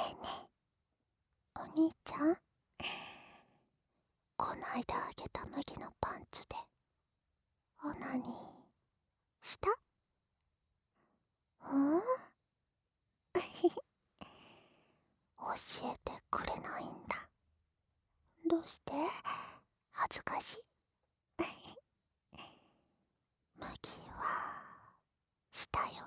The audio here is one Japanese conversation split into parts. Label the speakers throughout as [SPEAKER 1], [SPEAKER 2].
[SPEAKER 1] えねえ、お兄ちゃん、こないだあげた麦のパンツでオナニーした？うん教えてくれないんだ。どうして？恥ずかしい？麦はしたよ。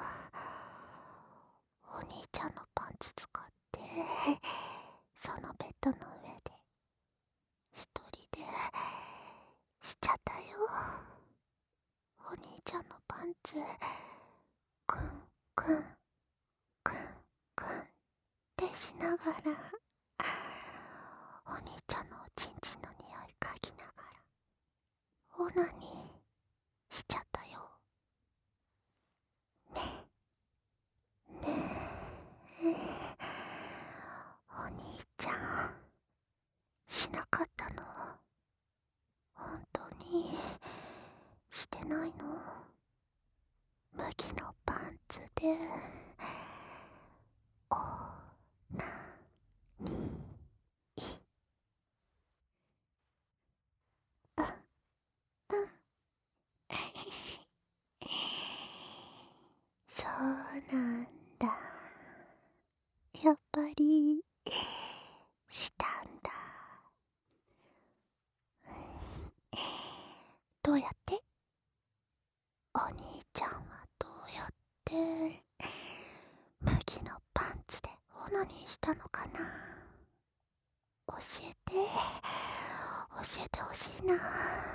[SPEAKER 1] お兄ちゃんのパンツ使ってそのベッドの上で一人でしちゃったよ。お兄ちゃんのパンツくんくんくんくんってしながら、お兄ちゃんのおちんちんの匂い嗅ぎながらオナニーしちゃったよ。ねえねえ、お兄ちゃんしなかったの？本当にしてないの？麦のパンツでオナニー。うんうんそうなんだ。やっぱりしたんだ。どうやって？お兄ちゃんはどうやって麦のパンツでオナニーしたのかな？教えて教えてほしいな。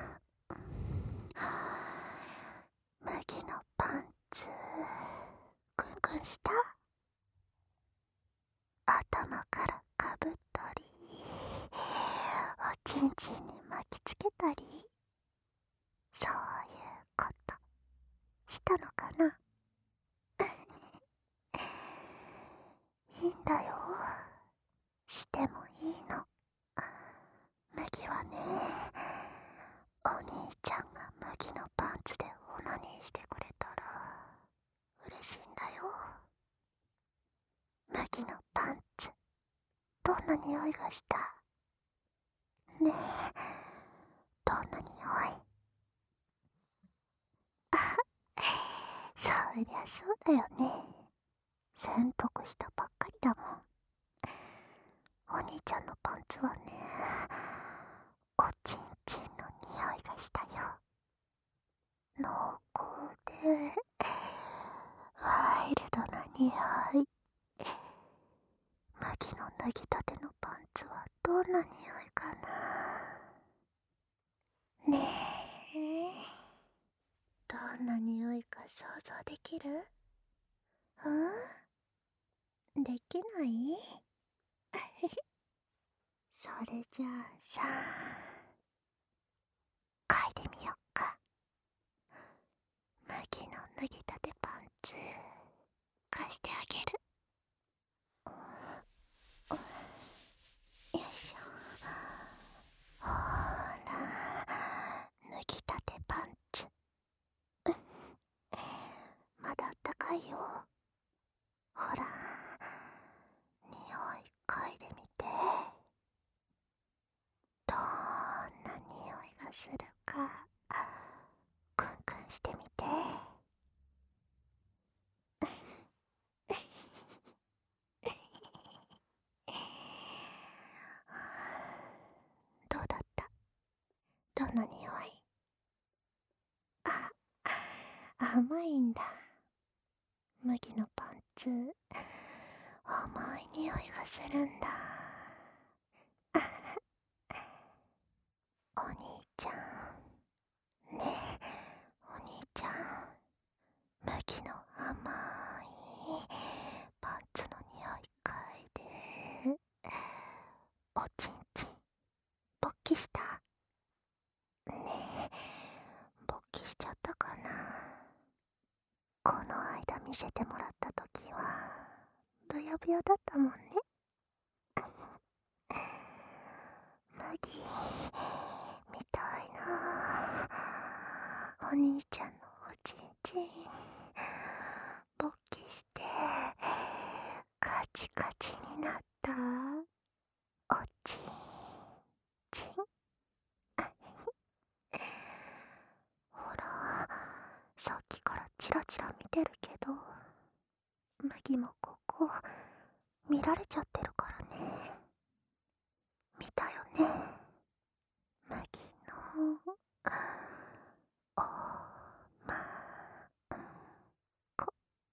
[SPEAKER 1] 麦のパンツクンクンした？頭からかぶったりおちんちんに巻きつけたり、そういうことしたのかな？いいんだよ、してもいいの。麦はね、お兄ちゃんが麦のパンツでオナニーしてくれたら嬉しいんだよ。麦のパンツどんな匂いがした？ねえ、どんな匂い？そりゃそうだよね。洗濯したばっかりだもん。お兄ちゃんのパンツはね、おちんちんの匂いがしたよ。濃厚でワイルドな匂い。麦の脱ぎたてのパンツはどんな匂いかな？ねえ、どんな匂いか想像できる？できない？それじゃあさ、嗅いでみよっか。麦の脱ぎたてパンツ貸してあげる。よいしょ。ほーら、脱ぎたてパンツ。まだあったかいよ。ほら、匂い嗅いでみて。どんな匂いがするかクンクンしてみて。どうだった？どんな匂い？あ、甘いんだ。麦のパンツ甘い匂いがするんだ。お兄ちゃんねえ、お兄ちゃん、麦の甘いパンツの匂い嗅いで。おちんちん勃起した？ねえ、勃起しちゃったかな？この間見せてもらった時はブヨブヨだったもんね。麦みたいな。お兄ちゃんのおちんちん勃起して風チカチになった。おちんちん。ほら、さっきからチラチラ見てるけど、麦もここ見られちゃってるからね。見たよね、麦のおまんこ。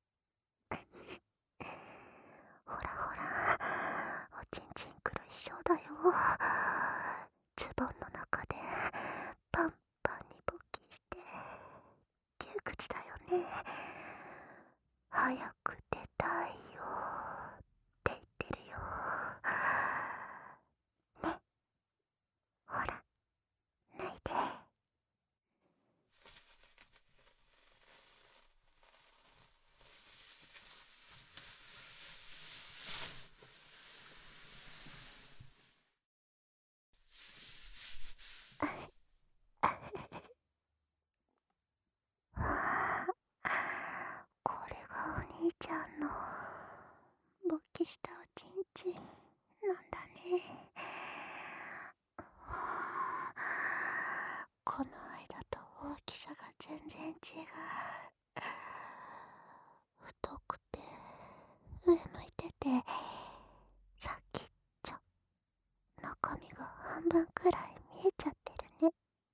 [SPEAKER 1] ほらほら、おちんちん苦しそうだよ。ズボンの中でパンパンに勃起して窮屈だよね。早く出たいよって言ってるよ。ね、ほら、脱いで。わあ、これがお兄ちゃんの勃起したおちんちんなんだね。はあ、この間と大きさが全然違う。太くて上向いてて先っちょ、中身が半分くらい見えちゃってるね。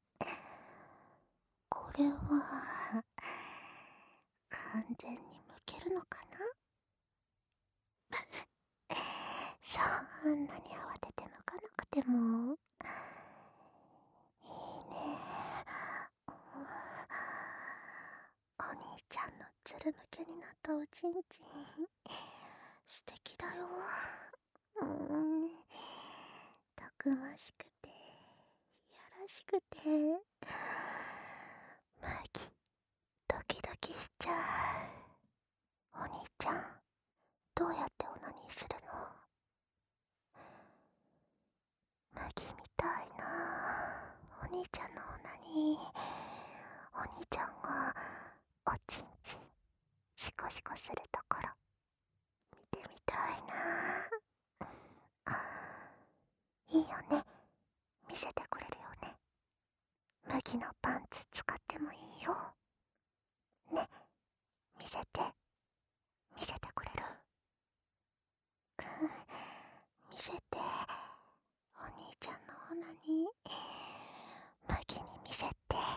[SPEAKER 1] これは完全にむけるのかな。そんなに慌ててむかなくてもいいね。お兄ちゃんのつるむけになったおちんちん素敵だよ。たくましくていやらしくてマギドキドキしちゃう。お兄ちゃん、どうやってオナニーするの？マギみたいなお兄ちゃんのオナニー。お兄ちゃんがおちんちんシコシコするところ見てみたいな。いいよね、見せてくれるよね。麦のパンツ使ってもいいよね。見せてくれる？見せて、お兄ちゃんのオナニー麦に見せて。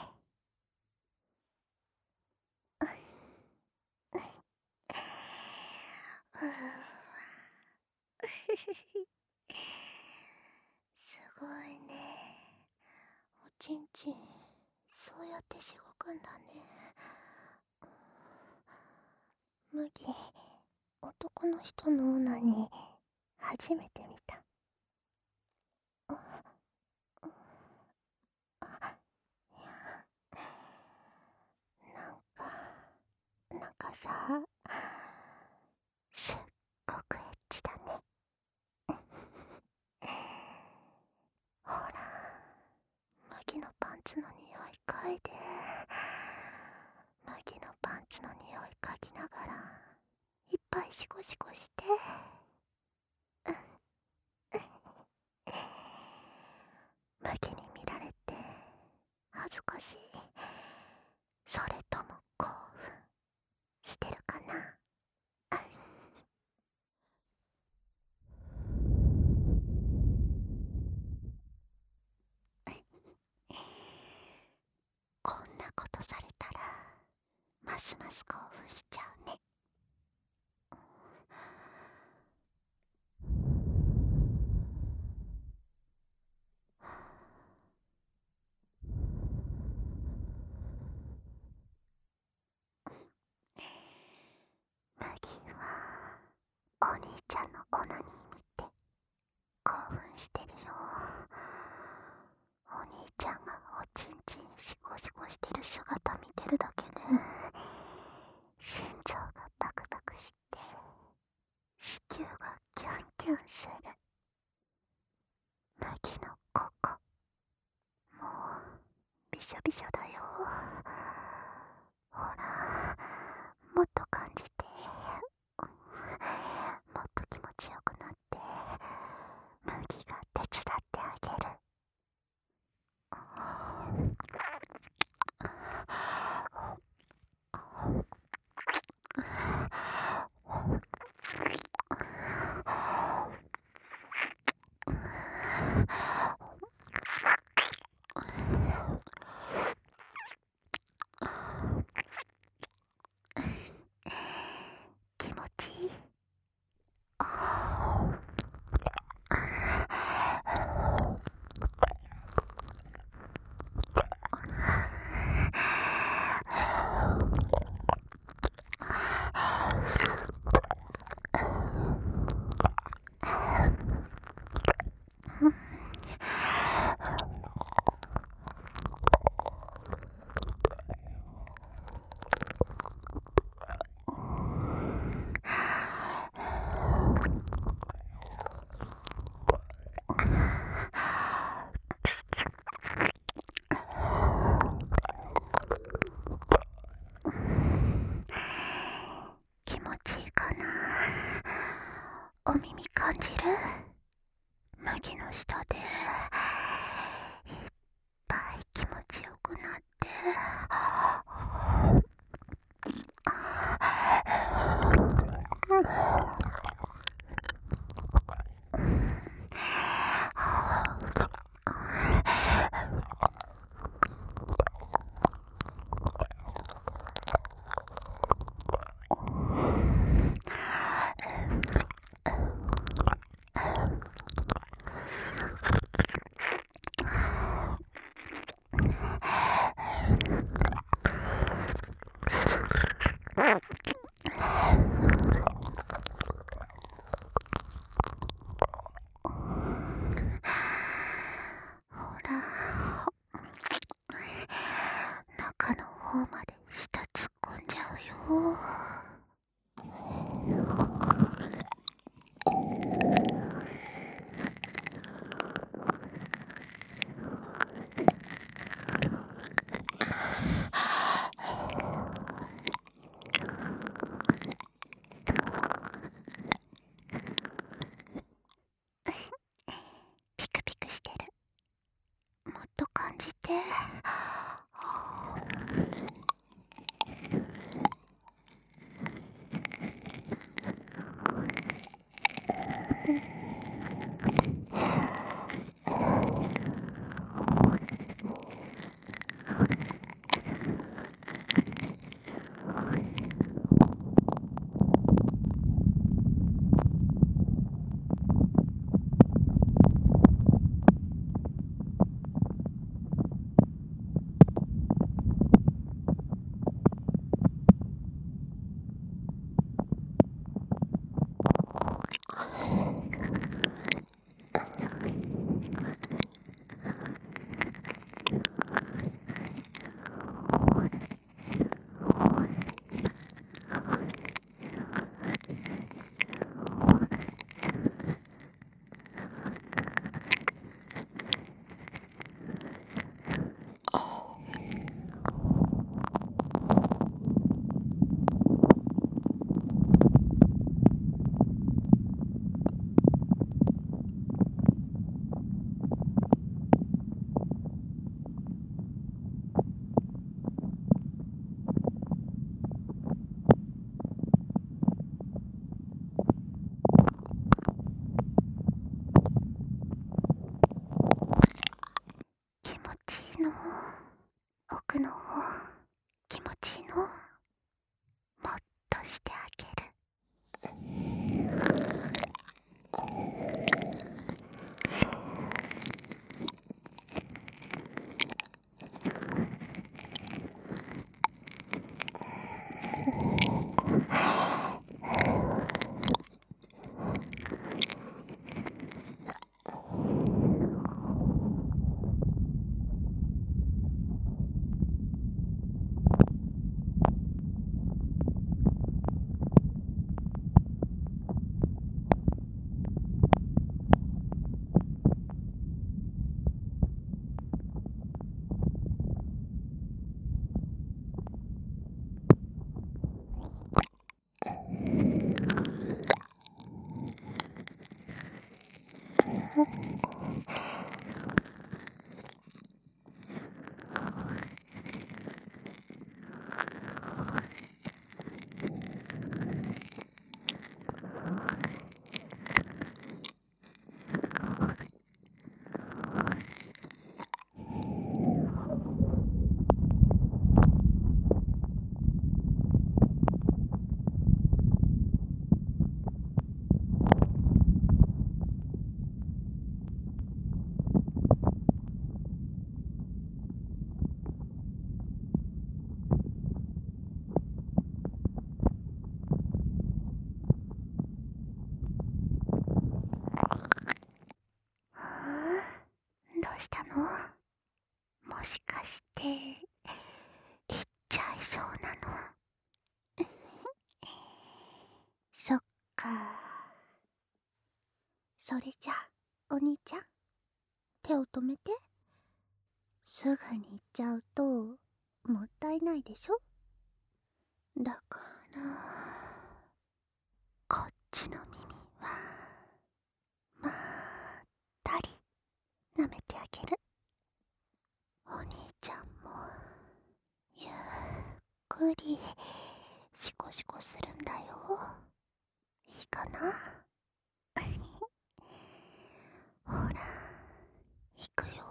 [SPEAKER 1] すごいね、おちんちんそうやってしごくんだね。麦、男の人のオナニー初めて見た。なんかさ、すっごくエッチだね。ほら、麦のパンツの匂い嗅いで。麦のパンツの匂い嗅ぎながらいっぱいシコシコして。麦に見られて恥ずかしい？それとも興奮してるかな？こんなことされたらますます興奮しちゃうね。麦はお兄ちゃんのオナニー見て興奮してるよ。お兄ちゃんがおちんちんシコシコしてる姿見てるだけで心臓がバクバクして子宮がキュンキュンする。麦のここもうびしょびしょだよ。ほら、もっと感じて、もっと気持ちいいかな。お耳感じる？麦の下でいっぱい気持ちよくなって、ほら、中の方まで舌突っ込んじゃうよ。ピクピクしてる。もっと感じて。気持ちいいの？奥の方気持ちいいの？もっとしてあげる。どうしたの？もしかして行っちゃいそうなの？そっか。それじゃお兄ちゃん、手を止めて。すぐに行っちゃうともったいないでしょ。だからな。ほら、行くよ。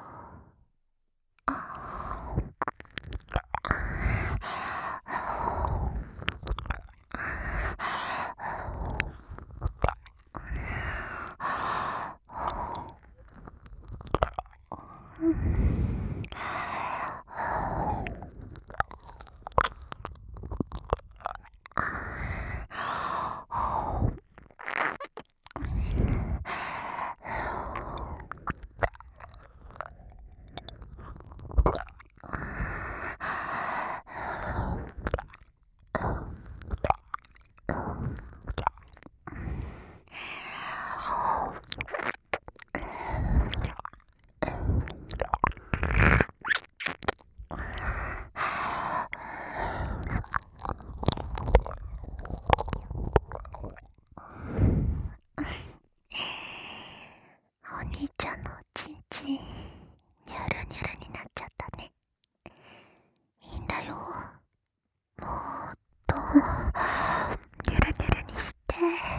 [SPEAKER 1] お兄ちゃんのおちんちん、ニュルニュルになっちゃったね。いいんだよ。もっとニュルニュルにして。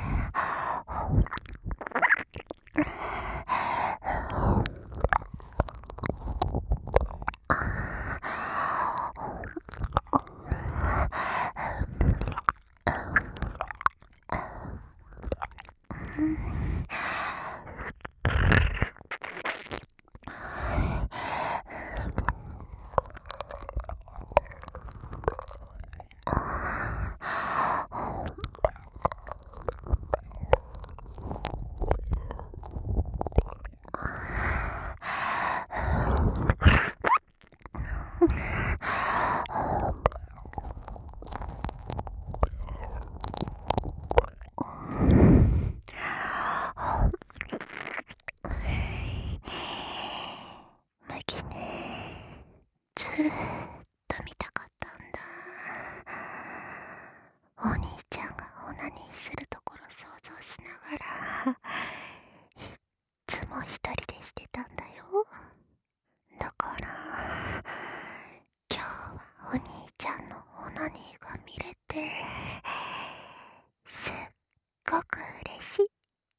[SPEAKER 1] 麦ね、ずーっと見たかったんだ。お兄ちゃんがオナニーするところ想像しながら、いっつも一人でしてたんだよ。だから今日はお兄ちゃんのオナニーが見れて、すっごく嬉しい。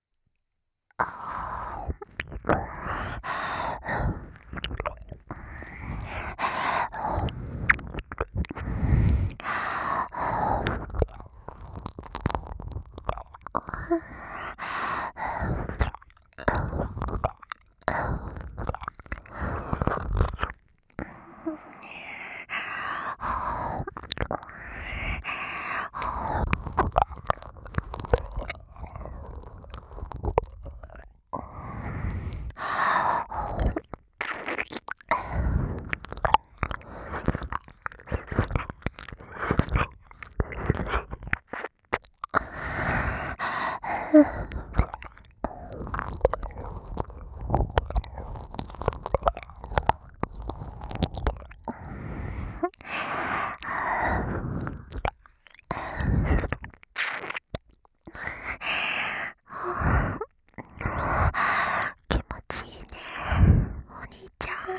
[SPEAKER 1] 気持ちいいね、お兄ちゃん。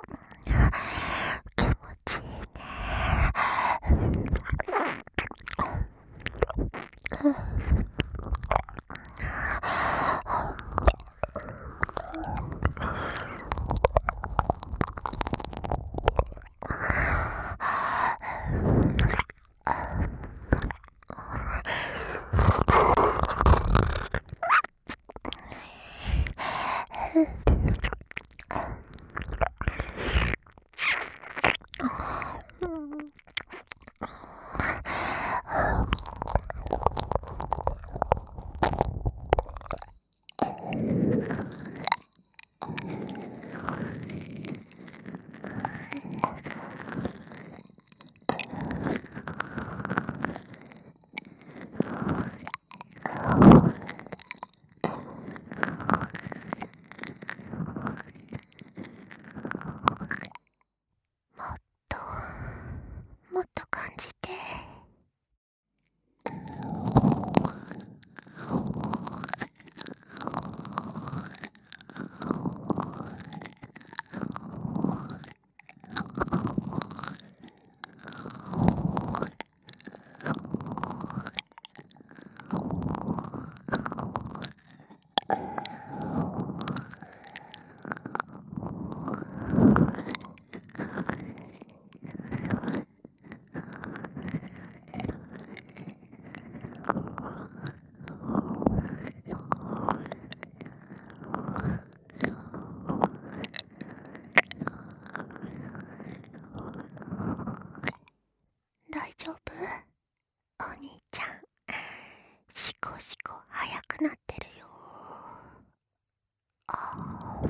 [SPEAKER 1] 気持ちいいね。 しく速くなってるよ。あ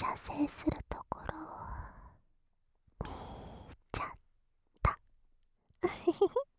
[SPEAKER 1] 射精するところを見ちゃった